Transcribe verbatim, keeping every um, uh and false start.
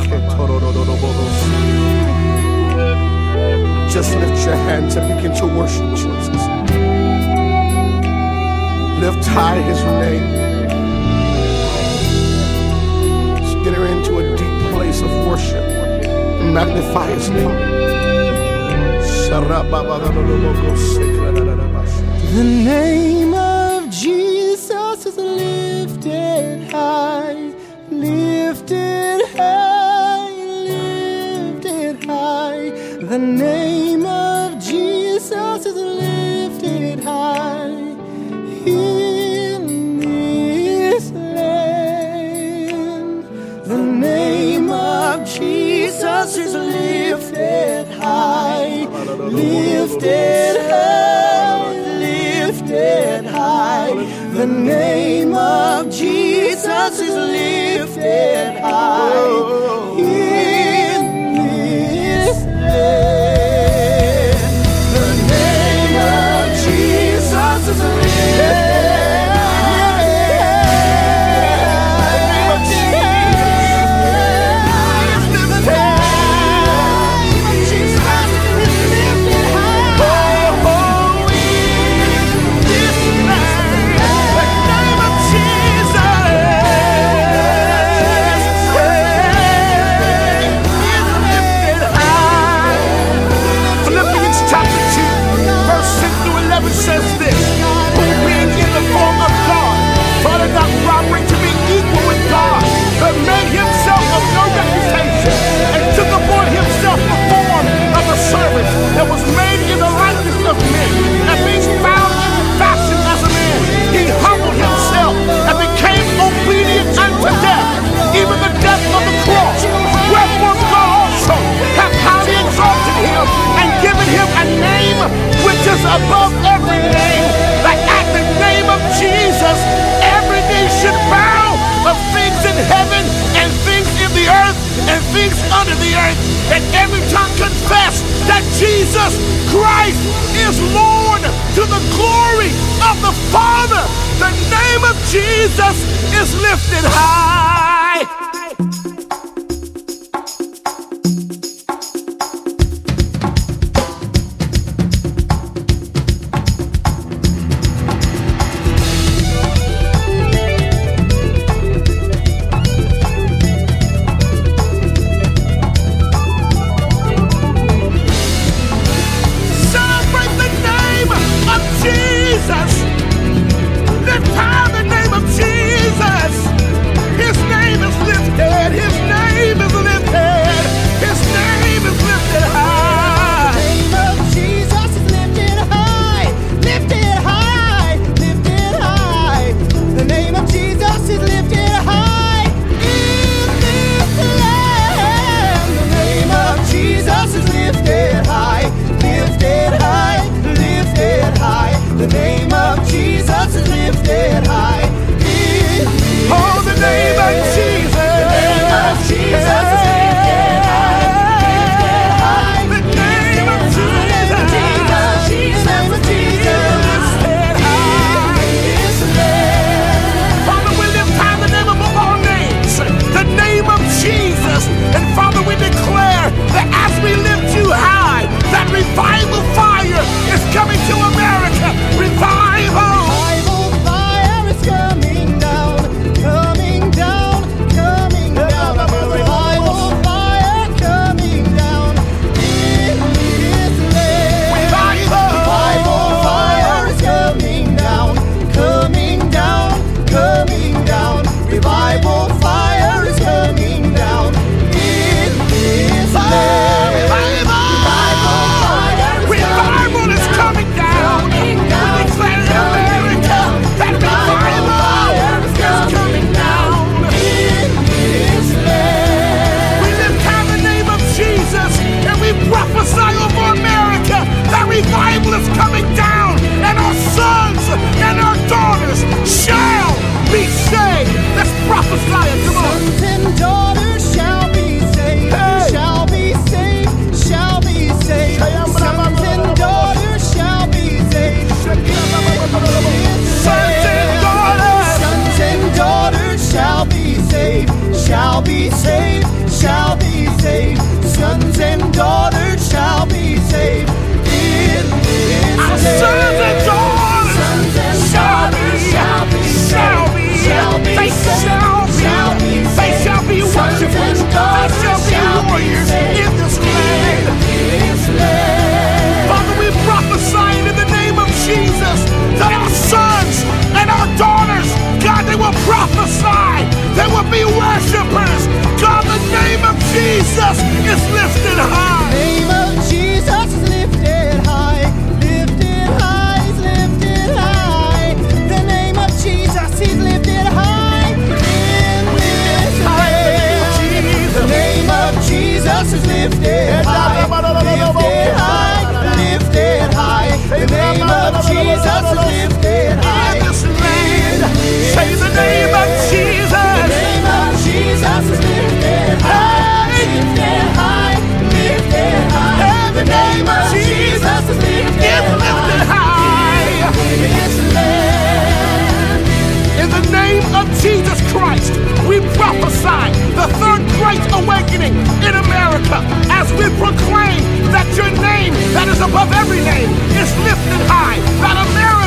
Just lift your hands and begin to worship Jesus. Lift high his name. Just enter into a deep place of worship and magnify his name. The name of Jesus is lifted high, lifted high, lifted high. The name of Jesus is lifted high in this land. The name of Jesus is lifted high, lifted high, lifted high. The name of Jesus is lifted high in this land. The name of Jesus is lifted. That was made in the likeness of men, and being found in fashion as a man, he humbled himself and became obedient unto death, even the death of the cross. Wherefore God also hath highly exalted him and given him a name which is above every name, that at the name of Jesus every knee should bow, of things in heaven and things in the earth and things under the earth, and every tongue confess that Jesus Christ is Lord, to the glory of the Father. The name of Jesus is lifted high. Jesus, lift high the name of Jesus. His name Jesus is lifted high. The name of Jesus is lifted high. Lifted high, is lifted high. The name of Jesus is lifted high. Lifted high. The name of Jesus is lifted high. Lifted high, lifted high. The name of Jesus is lifted high. In this land, say the name of Jesus. The name of Jesus is lifted high. Lifted high, lifted high. The name of Jesus is lifted high. In this land. In the name of Jesus Christ, we prophesy the third great awakening in America as we proclaim that your name that is above every name is lifted high, that America